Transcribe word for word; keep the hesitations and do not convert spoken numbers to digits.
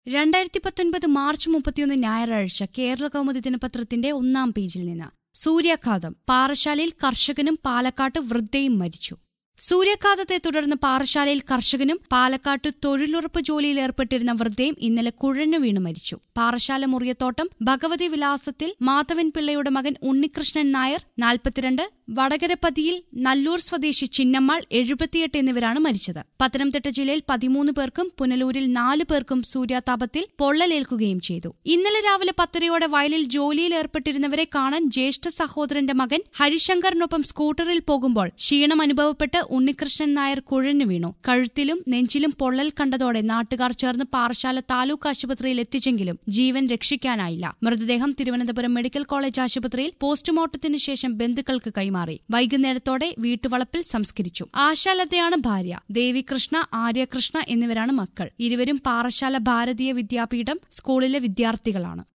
രണ്ടായിരത്തി പത്തൊൻപത് മാർച്ച് മുപ്പത്തിയൊന്ന് ഞായറാഴ്ച കേരള കൗമുദി ദിനപത്രത്തിന്റെ ഒന്നാം പേജിൽ നിന്ന് സൂര്യാഘാതം. പാറശാലയിൽ കർഷകനും പാലക്കാട്ട് വൃദ്ധയും മരിച്ചു. സൂര്യാഘാതത്തെ തുടർന്ന് പാറശാലയിൽ കർഷകനും പാലക്കാട്ട് തൊഴിലുറപ്പ് ജോലിയിൽ ഏർപ്പെട്ടിരുന്ന വൃദ്ധയും ഇന്നലെ കുഴഞ്ഞു വീണ് മരിച്ചു. പാറശാല മുറിയത്തോട്ടം ഭഗവതി വിലാസത്തിൽ മാധവൻ പിള്ളയുടെ മകൻ ഉണ്ണികൃഷ്ണൻ നായർ നാൽപ്പത്തിരണ്ട്, വടകരപ്പതിയിൽ നല്ലൂർ സ്വദേശി ചിന്നമ്മാൾ എഴുപത്തിയെട്ട് എന്നിവരാണ് മരിച്ചത്. പത്തനംതിട്ട ജില്ലയിൽ പതിമൂന്ന് പേർക്കും പുനലൂരിൽ നാലു പേർക്കും സൂര്യാതാപത്തിൽ പൊള്ളലേൽക്കുകയും ചെയ്തു. ഇന്നലെ രാവിലെ പത്തരയോടെ വയലിൽ ജോലിയിൽ ഏർപ്പെട്ടിരുന്നവരെ കാണാൻ ജ്യേഷ്ഠ സഹോദരന്റെ മകൻ ഹരിശങ്കറിനൊപ്പം സ്കൂട്ടറിൽ പോകുമ്പോൾ ക്ഷീണം അനുഭവപ്പെട്ട് ഉണ്ണികൃഷ്ണൻ നായർ കുഴഞ്ഞു വീണു. കഴുത്തിലും നെഞ്ചിലും പൊള്ളൽ കണ്ടതോടെ നാട്ടുകാർ ചേർന്ന് പാറശാല താലൂക്ക് ആശുപത്രിയിൽ എത്തിച്ചെങ്കിലും ജീവൻ രക്ഷിക്കാനായില്ല. മൃതദേഹം തിരുവനന്തപുരം മെഡിക്കൽ കോളേജ് ആശുപത്രിയിൽ പോസ്റ്റ്മോർട്ടത്തിന് ശേഷം ബന്ധുക്കൾക്ക് കൈമാറി. വൈകുന്നേരത്തോടെ വീട്ടുവളപ്പിൽ സംസ്കരിച്ചു. ആശാലതയാണ് ഭാര്യ. ദേവികൃഷ്ണ, ആര്യകൃഷ്ണ എന്നിവരാണ് മക്കൾ. ഇരുവരും പാറശാല ഭാരതീയ വിദ്യാപീഠം സ്കൂളിലെ വിദ്യാർത്ഥികളാണ്.